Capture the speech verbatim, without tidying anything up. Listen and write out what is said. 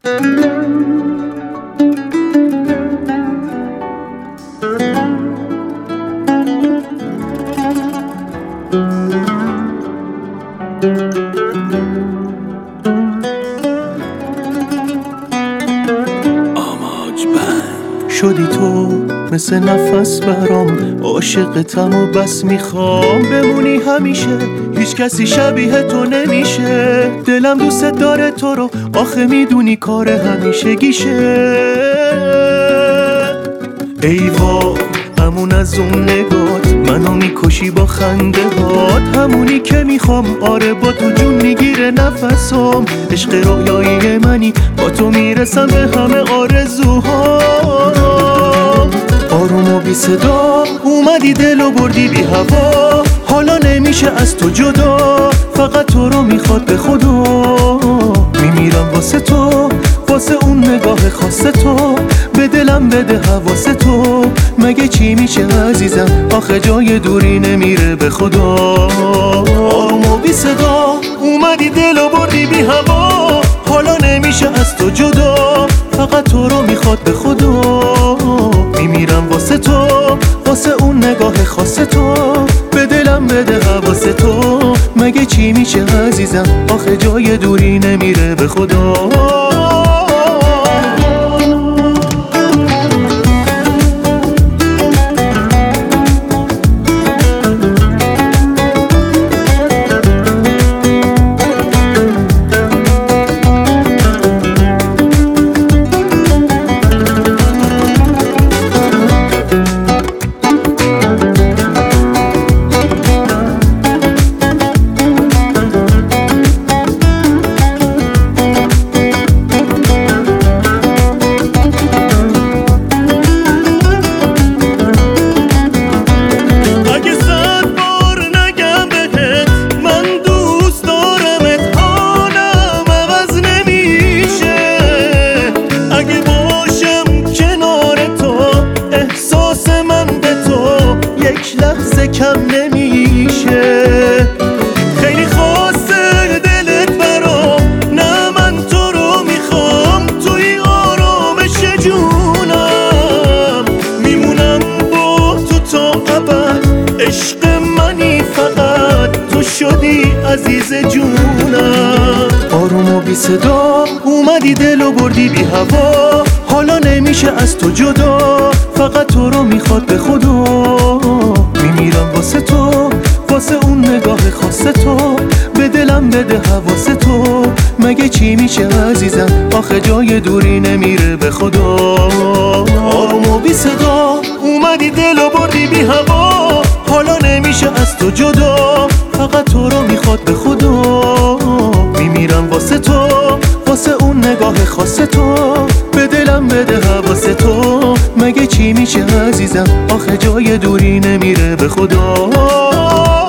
شدی تو مثل نفس برام، عاشقتم و بس میخوام بمونی همیشه، هیچ کسی شبیه تو نمیشه. دلم دوست داره تو رو، آخه میدونی کار همیشه گیشه. ای وای همون از اون نگات منو میکشی با خنده هات، همونی که میخوام، آره با تو جون میگیره نفسام. عشق رویایی منی، با تو میرسم به همه آرزوهام. آروم و بی صدا اومدی دلو بردی بی هوا، حالا نمیشه از تو جدا، فقط تو رو میخواد به خدا. میمیرم واسه تو، واسه اون نگاه خاص تو، به دلم بده حواس تو. مگه چی میشه عزیزم، آخه جای دوری نمیره به خدا. آروم و بی صدا اومدی دلو بردی بی هوا، حالا نمیشه از تو جدا، فقط تو رو میخواد به خدا. میمیرم واسه تو، واسه اون نگاه خاص تو، به دلم بده حواس تو. مگه چی میشه عزیزم، آخه جای دوری نمیره به خدا. کم نمیشه، خیلی خاصه دلت برام، نه من تو رو میخوام، توی آرامش جونم، میمونم با تو تا ابد. عشق منی فقط تو شدی عزیز جونم. آروم و بی صدا اومدی دلو بردی بی هوا، حالا نمیشه از تو جدا، فقط تو رو میخواد به خدا. میمیرم واسه تو، واسه اون نگاه خاص تو، به دلم بده حواس تو. مگه چی میشه عزیزم، آخه جای دوری نمیره به خدا. آروم و بی صدا اومدی دلو بردی بی هوا، حالا نمیشه از تو جدا، فقط تو رو میخواد به خدا. میمیرم واسه تو، واسه اون نگاه خاص تو، به دلم بده حواس تو. مگه چی میشه عزیزم، آخه جای دوری نمیره به خدا.